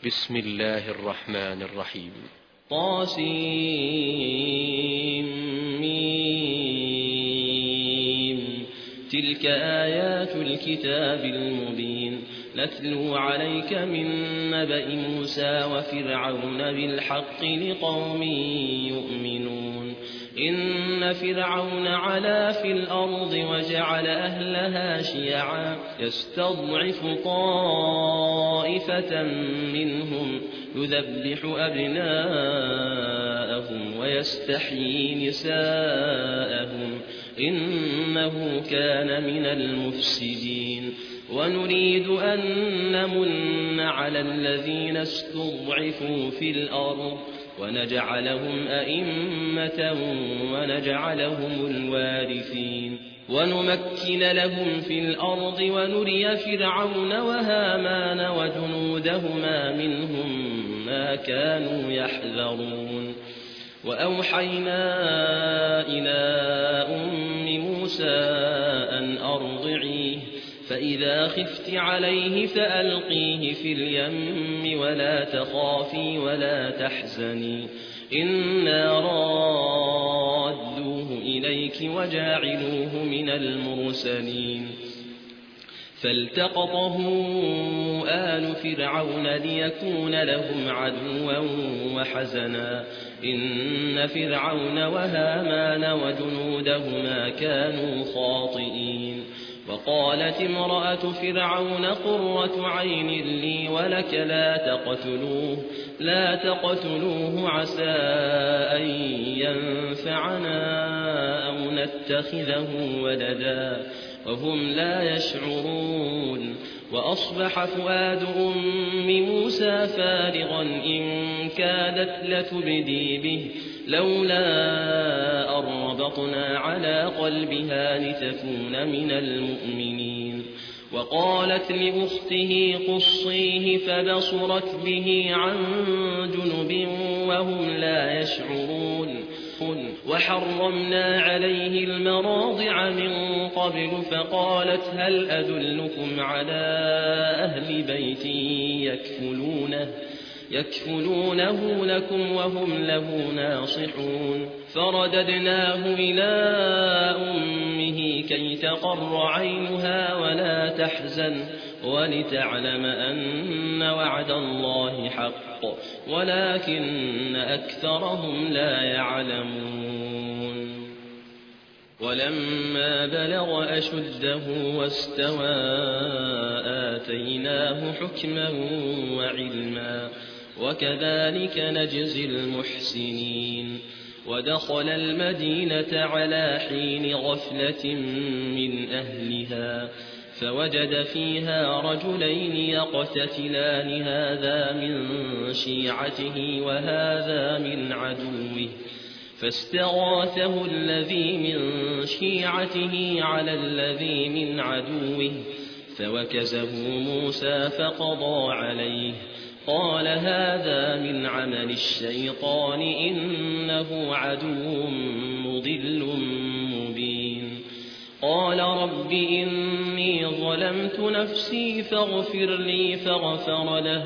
بسم الله الرحمن الرحيم. طاسيم. تلك آيات الكتاب المبين نتلو عليك من نبأ موسى وفرعون بالحق لقوم يؤمنون. إن فرعون علا في الأرض وجعل أهلها شيعا يستضعف طائفة منهم يذبح أبناءهم ويستحيي نساءهم إنه كان من المفسدين. ونريد أن نمن على الذين استضعفوا في الأرض ونجعلهم أئمة ونجعلهم الوارثين ونمكن لهم في الأرض ونري فرعون وهامان وجنودهما منهم ما كانوا يحذرون. وأوحينا إلى أم موسى أن أرضعيه فإذا خفت عليه فألقيه في اليم ولا تخافي ولا تحزني إنا رادوه إليك وجاعلوه من المرسلين. فالتقطه آل فرعون ليكون لهم عدوا وحزنا إن فرعون وهامان وجنودهما كانوا خاطئين. وقالت امرأة فرعون قرة عين لي ولك لا تقتلوه عسى أن ينفعنا أو نتخذه ولدا وهم لا يشعرون. وأصبح فؤاد أم موسى فارغا إن كادت لتبدي به لولا أن ربطنا على قلبها لتكون من المؤمنين. وقالت لأخته قصيه فبصرت به عن جنب وهم لا يشعرون. وحرمنا عليه المراضع من قبل فقالت هل أدلكم على أهل بيت يكفلونه لكم وهم له ناصحون. فرددناه إلى أمه كي تقر عينها ولا تحزن ولتعلم أن وعد الله حق ولكن أكثرهم لا يعلمون. ولما بلغ أشده واستوى آتيناه حكما وعلما وكذلك نجزي المحسنين. ودخل المدينة على حين غفلة من أهلها فوجد فيها رجلين يقتتلان هذا من شيعته وهذا من عدوه فاستغاثه الذي من شيعته على الذي من عدوه فوكزه موسى فقضى عليه قال هذا من عمل الشيطان إنه عدو مضل مبين. قال رب إني ظلمت نفسي فاغفر لي فغفر له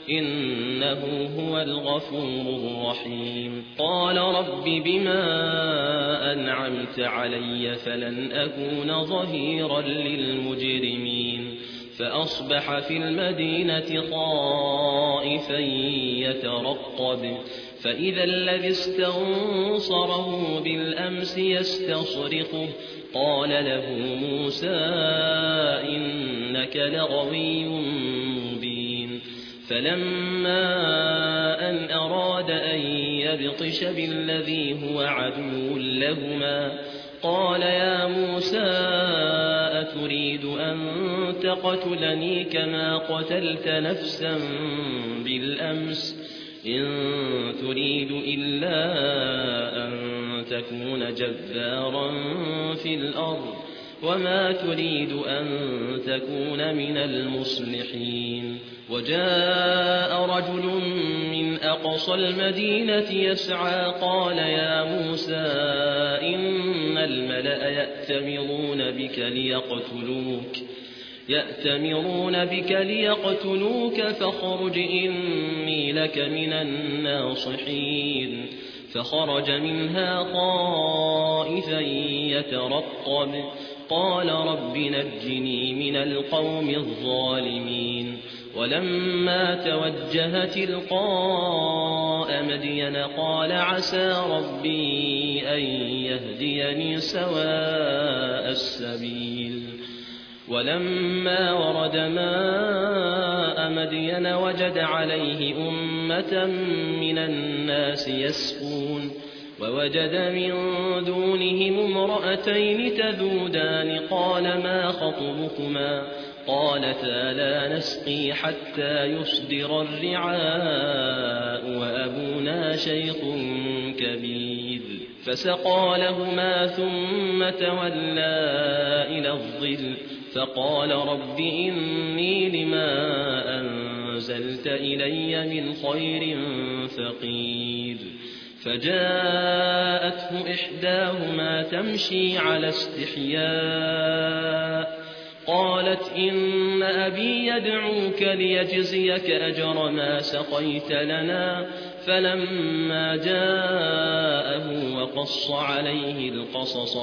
إنه هو الغفور الرحيم. قال رب بما أنعمت علي فلن أكون ظهيرا للمجرمين. فأصبح في المدينة خائفا يترقب فإذا الذي استنصره بالأمس يستصرخه قال له موسى إنك لغوي مبين. فلما أن أراد أن يبطش بالذي هو عدو لهما قال يا موسى أتريد أن تقتلني كما قتلت نفسا بالأمس إن تريد إلا أن تكون جبارا في الأرض وما تريد أن تكون من المصلحين. وجاء رجل من أقصى المدينة يسعى قال يا موسى إن الملأ يأتمرون بك ليقتلوك فاخرج إني لك من الناصحين فخرج منها خائفا يترقب قال رب نجني من القوم الظالمين ولما توجه تلقاء مدين قال عسى ربي أن يهديني سواء السبيل ولما ورد ماء مدين وجد عليه أمة من الناس يسقون ووجد من دونهم امرأتين تذودان قال ما خطبكما قالتا لا نسقي حتى يصدر الرعاء وأبونا شيخ كبير فسقى لهما ثم تولى إلى الظل فقال رب إني لما أنزلت إلي من خير فقير فجاءته إحداهما تمشي على استحياء قالت إن أبي يدعوك ليجزيك أجر ما سقيت لنا فلما جاءه وقص عليه القصص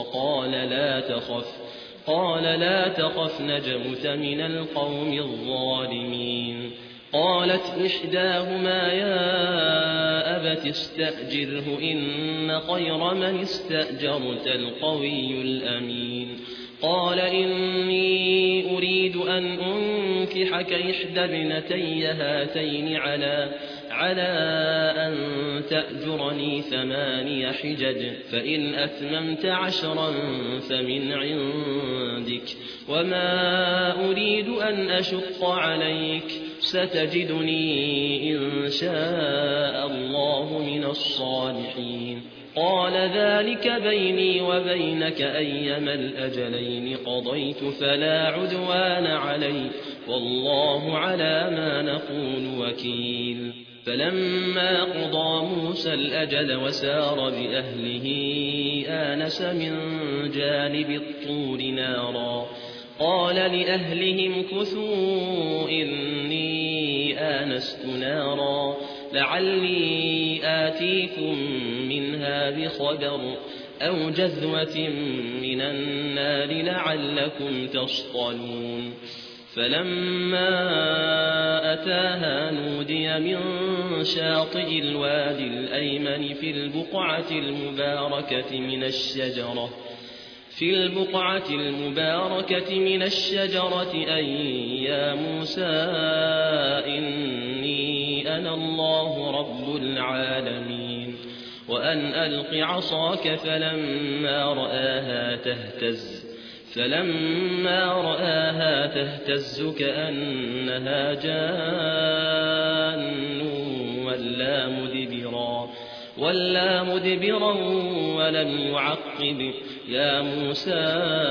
قال لا تخف نجوت من القوم الظالمين قالت إحداهما يا أبت استأجره إن خير من استأجرت القوي الأمين قال إني أريد أن أنكحك إحدى ابنتي هاتين على أن تأجرني 8 حجج فإن أتممت 10 فمن عندك وما أريد أن أشق عليك ستجدني إن شاء الله من الصالحين قال ذلك بيني وبينك أيما الأجلين قضيت فلا عدوان علي والله على ما نقول وكيل فلما قضى موسى الأجل وسار بأهله آنس من جانب الطور نارا قال لأهلهم كثوا إني آنست نارا لعلي آتيكم منها بخبر أو جذوة من النار لعلكم تصطلون فلما أتاها نودي من شاطئ الوادي الأيمن في البقعة المباركة من الشجرة أي يا موسى إني أنا الله رب العالمين وأن ألق عصاك فلما رآها تهتز كأنها جان ولا مدبرا ولم يعقب يا موسى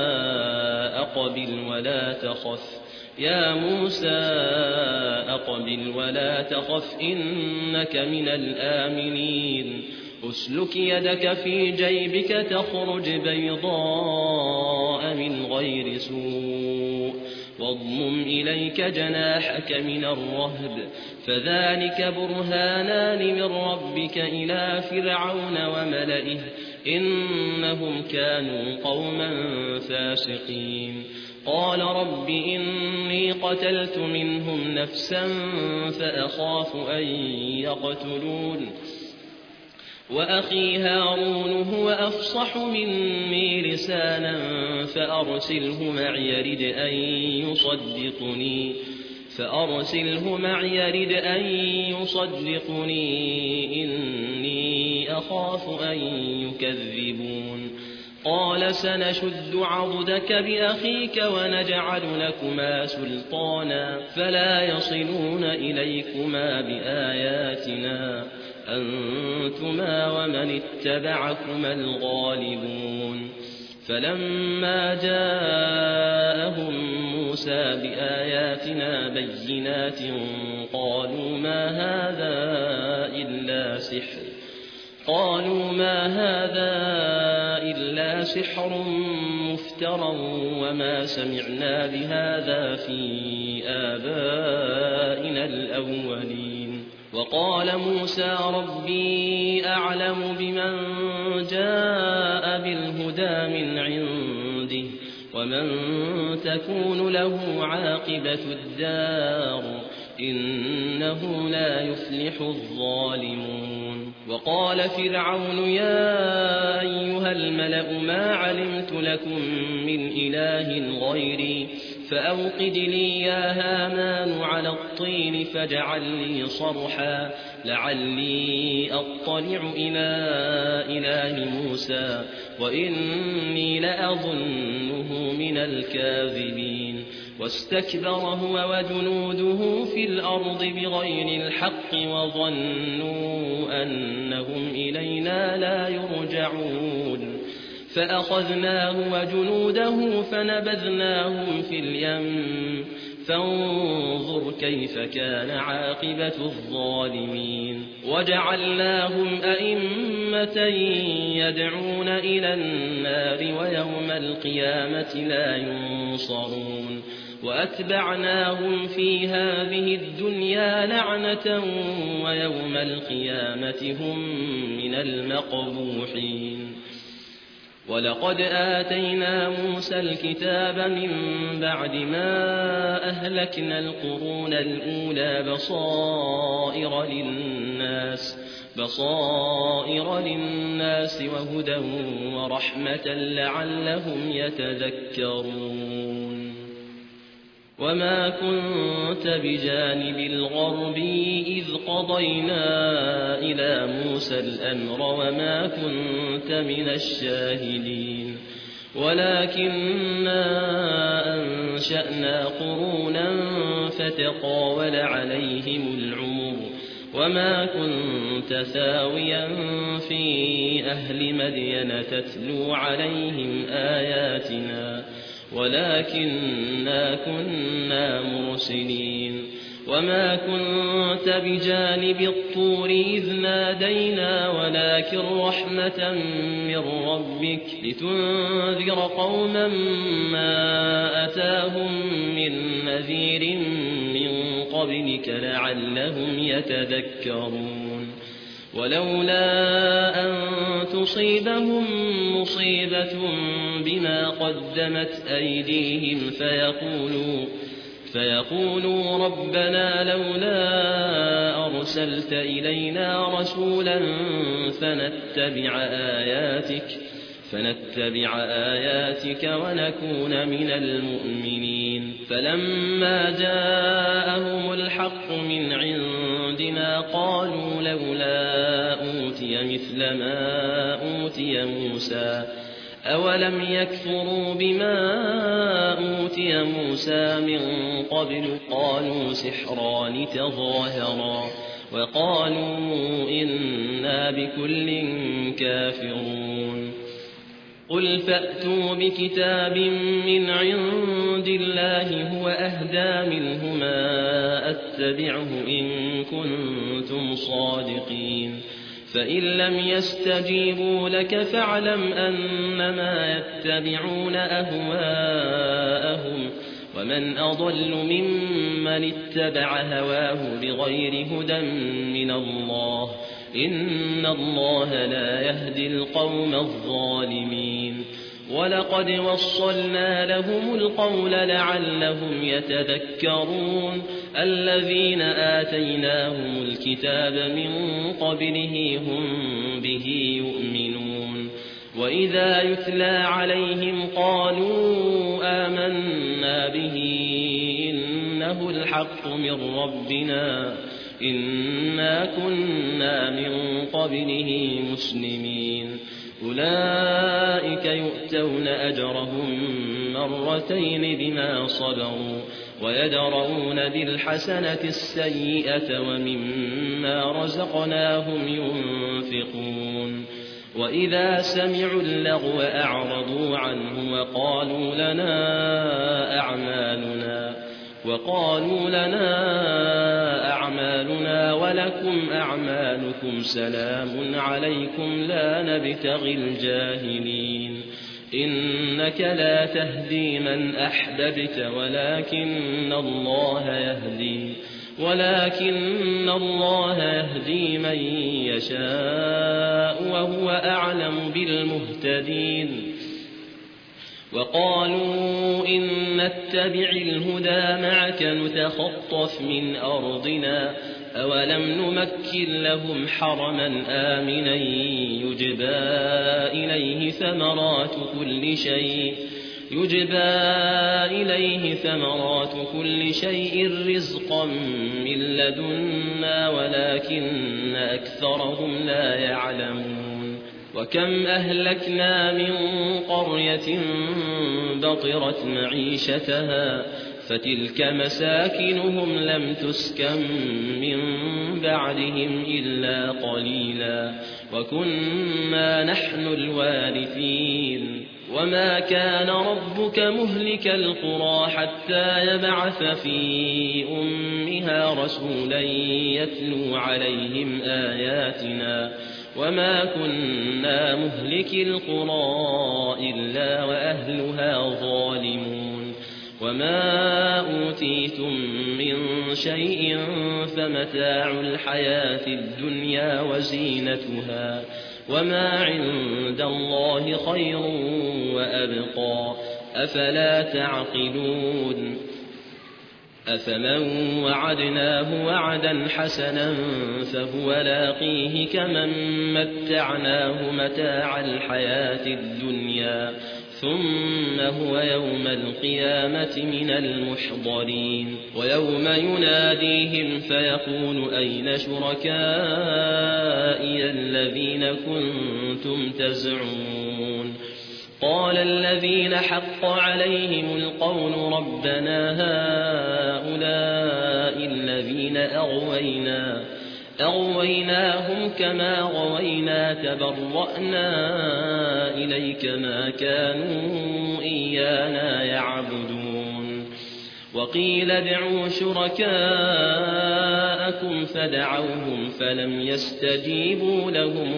أقبل ولا تخف إنك من الآمنين أسلك يدك في جيبك تخرج بيضاء من غير سوء واضمم إليك جناحك من الرهب فذلك برهانان من ربك إلى فرعون وملئه إنهم كانوا قوما فاسقين قال رب إني قتلت منهم نفسا فأخاف أن يقتلون وأخي هارون هو أفصح مني لسانا فأرسله معي يرد أن يصدقني إني أخاف أن يكذبون قال سنشد عضدك بأخيك ونجعل لكما سلطانا فلا يصلون إليكما بآياتنا أنتما ومن اتبعكما الغالبون فلما جاءهم موسى بآياتنا بينات قالوا ما هذا إلا سحر مفترى وما سمعنا بهذا في آبائنا الأولين وقال موسى ربي أعلم بمن جاء بالهدى من عنده ومن تكون له عاقبة الدار إنه لا يفلح الظالمون. وقال فرعون يا أيها الملأ ما علمت لكم من إله غيري فأوقد لي يا هامان على الطين فاجعل لي صرحا لعلي أطلع إلى إله موسى وإني لأظنه من الكاذبين. واستكبر هو وجنوده في الأرض بغير الحق وظنوا أنهم إلينا لا يرجعون فأخذناه وجنوده فنبذناهم في اليم فانظر كيف كان عاقبة الظالمين. وجعلناهم أئمة يدعون إلى النار ويوم القيامة لا ينصرون وأتبعناهم في هذه الدنيا لعنة ويوم القيامة هم من المقبوحين. ولقد آتينا موسى الكتاب من بعد ما أهلكنا القرون الأولى بصائر للناس وهدى ورحمة لعلهم يتذكرون. وما كنت بجانب الغربي إذ قضينا إلى موسى الأمر وما كنت من الشاهدين ولكننا أنشأنا قرونا فتطاول عليهم العمر وما كنت ثاويا في أهل مدين تتلو عليهم آياتنا ولكننا كنا مرسلين. وما كنت بجانب الطور إذ نادينا ولكن رحمة من ربك لتنذر قوما ما أتاهم من نذير من قبلك لعلهم يتذكرون. ولولا أن تصيبهم مصيبة بما قدمت أيديهم فيقولوا ربنا لولا أرسلت إلينا رسولا فنتبع آياتك ونكون من المؤمنين. فلما جاءهم الحق من عندنا قالوا لولا أوتي مثل ما أوتي موسى أولم يكفروا بما أوتي موسى من قبل قالوا سحران تظاهرا وقالوا إنا بكل كافرون. قل فأتوا بكتاب من عند الله هو أهدى منهما أتبعه إن كنتم صادقين فإن لم يستجيبوا لك فاعلم أنما يتبعون أهواءهم ومن أضل ممن اتبع هواه بغير هدى من الله إن الله لا يهدي القوم الظالمين. ولقد وصلنا لهم القول لعلهم يتذكرون. الذين آتيناهم الكتاب من قبله هم به يؤمنون وإذا يتلى عليهم قالوا آمنا به إنه الحق من ربنا إنا كنا من قبله مسلمين. أولئك يؤتون أجرهم مرتين بما صبروا ويدرؤون بالحسنة السيئة ومما رزقناهم ينفقون. وإذا سمعوا اللغو أعرضوا عنه وقالوا لنا أعمالنا ولكم أعمالكم سلام عليكم لا نبتغي الجاهلين. إنك لا تهدي من أحببت ولكن الله يهدي ولكن الله يهدي من يشاء وهو أعلم بالمهتدين. وقالوا إن نتبع الهدى معك نتخطف من أرضنا أولم نمكن لهم حرما آمنا يجبى إليه ثمرات كل شيء رزقا من لدنا ولكن أكثرهم لا يعلمون. وكم أهلكنا من قرية بطرت معيشتها فتلك مساكنهم لم تسكن من بعدهم إلا قليلا وكنا نحن الوارثين. وما كان ربك مهلك القرى حتى يبعث في أمها رسولا يتلو عليهم آياتنا وما كنا مهلك القرى إلا وأهلها ظالمون. وما أوتيتم من شيء فمتاع الحياة الدنيا وزينتها وما عند الله خير وأبقى أفلا تعقلون. أفمن وعدناه وعدا حسنا فهو لاقيه كمن متعناه متاع الحياة الدنيا ثم هو يوم القيامة من المحضرين. ويوم يناديهم فيقول أين شركائي الذين كنتم تزعمون قال الذين حق عليهم القول ربنا هؤلاء الذين أغويناهم كما غوينا تبرأنا إليك ما كانوا إيانا يعبدون. وقيل ادعوا شركاءكم فدعوهم فلم يستجيبوا لهم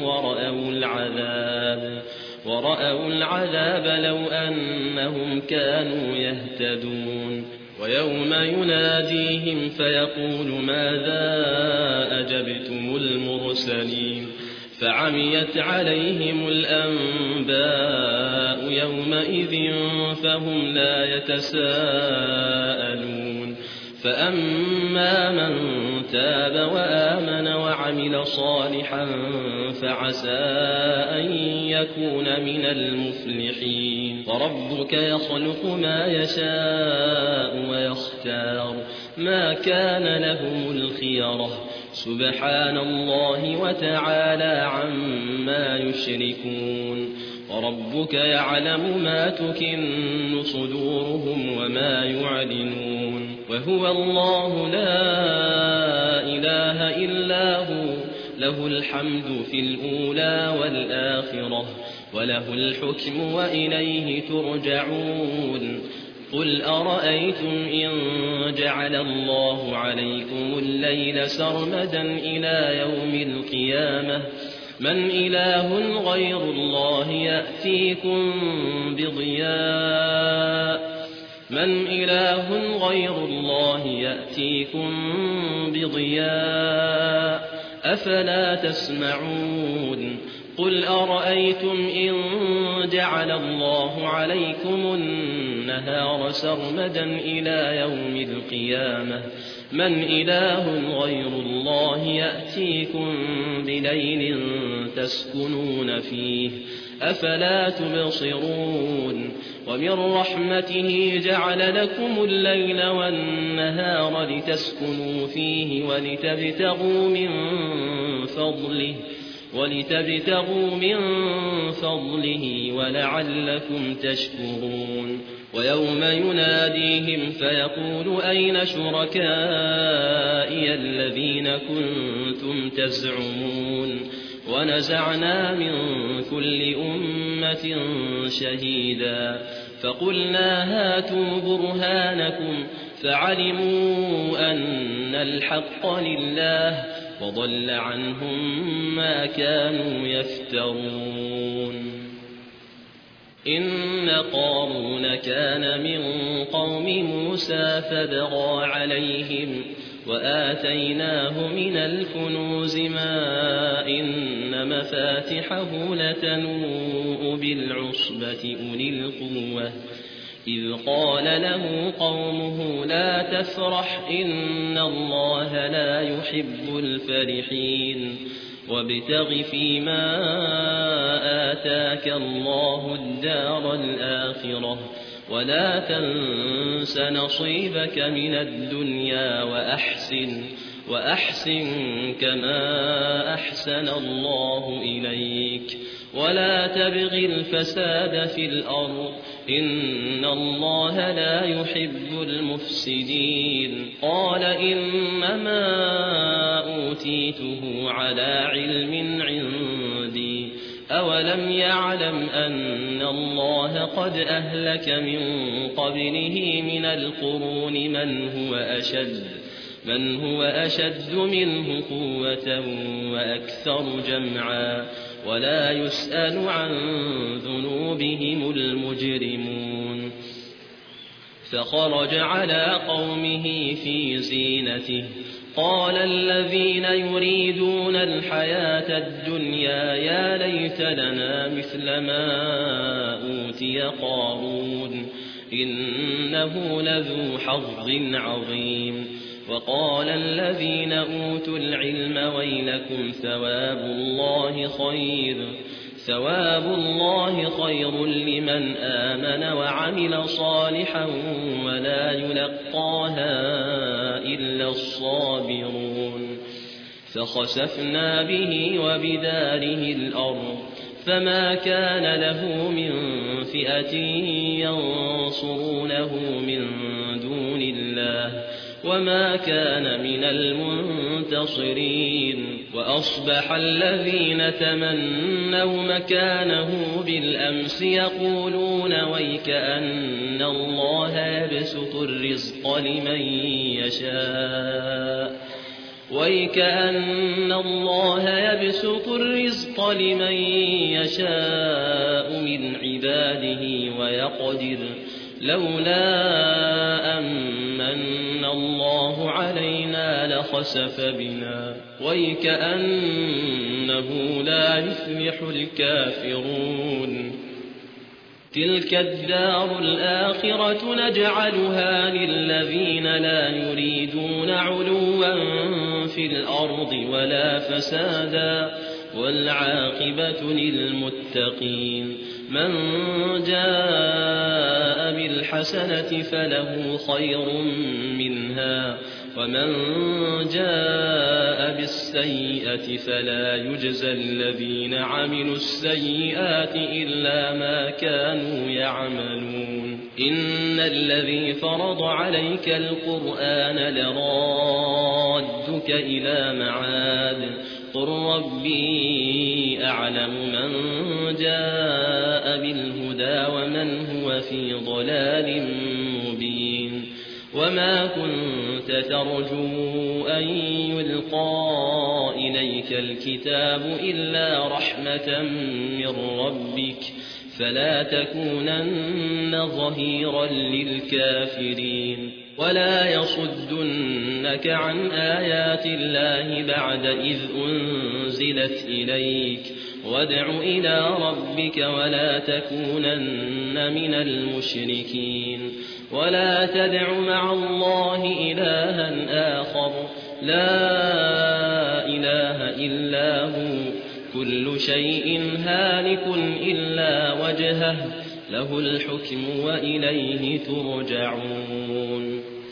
ورأوا العذاب لو أنهم كانوا يهتدون. ويوم يناديهم فيقول ماذا أجبتم المرسلين فعميت عليهم الأنباء يومئذ فهم لا يتساءلون. فأما من تاب وآمن وعمل صالحا فعسى أن يكون من المفلحين. وربك يخلق ما يشاء ويختار ما كان لهم الخيرة سبحان الله وتعالى عما يشركون. وربك يعلم ما تكن صدورهم وما يعلنون وهو الله لا إله إلا هو له الحمد في الأولى والآخرة وله الحكم وإليه ترجعون. قل أرأيتم إن جعل الله عليكم الليل سرمدا إلى يوم القيامة من إله غير الله يأتيكم بضياء أفلا تسمعون. قل أرأيتم إن جعل الله عليكم النهار سرمدا إلى يوم القيامة من إله غير الله يأتيكم بليل تسكنون فيه أفلا تبصرون. ومن رحمته جعل لكم الليل والنهار لتسكنوا فيه ولتبتغوا من فضله ولعلكم تشكرون. ويوم يناديهم فيقول أين شركائي الذين كنتم تزعمون ونزعنا من كل أمة شهيدا فقلنا هاتوا برهانكم فعلموا أن الحق لله وضل عنهم ما كانوا يفترون. إن قارون كان من قوم موسى فبغى عليهم وآتيناه من الكنوز ما إن مفاتحه لتنوء بالعصبة أولي القوة إذ قال له قومه لا تفرح إن الله لا يحب الفرحين وابتغ فيما آتاك الله الدار الآخرة ولا تنس نصيبك من الدنيا وأحسن كما أحسن الله إليك ولا تبغ الفساد في الأرض إن الله لا يحب المفسدين قال إنما أوتيته على علم عندي أولم يعلم أن الله قد أهلك من قبله من القرون من هو أشد منه قوة وأكثر جمعا ولا يسأل عن ذنوبهم المجرمون فخرج على قومه في زينته قال الذين يريدون الحياة الدنيا يا ليت لنا مثل ما أوتي قارون إنه لذو حظ عظيم وقال الذين أوتوا العلم ويلكم ثواب الله خير لمن آمن وعمل صالحا ولا يلقاها إلا الصابرون فخسفنا به وبداره الأرض فما كان له من فئة ينصرونه من دون الله وما كان من المنتصرين وأصبح الذين تمنوا مكانه بالأمس يقولون ويكأن الله يبسط الرزق لمن يشاء من عباده ويقدر لولا أمن الله علينا لخسف بنا ويكأنه لا يفلح الكافرون تلك الدار الآخرة نجعلها للذين لا يريدون علوا في الأرض ولا فسادا والعاقبة للمتقين من جاء بالحسنة فله خير منها ومن جاء بالسيئة فلا يجزى الذين عملوا السيئات إلا ما كانوا يعملون إن الذي فرض عليك القرآن لرادك إلى معاد قل ربي أعلم من جاء بالهدى ومن هو في ضلال مبين وما كنت ترجو أن يلقى إليك الكتاب إلا رحمة من ربك فلا تكونن ظهيرا للكافرين ولا يصدنك عن آيات الله بعد إذ أنزلت إليك وادع إلى ربك ولا تكونن من المشركين ولا تدع مع الله إلها آخر لا إله إلا هو كل شيء هالك إلا وجهه له الحكم وإليه ترجعون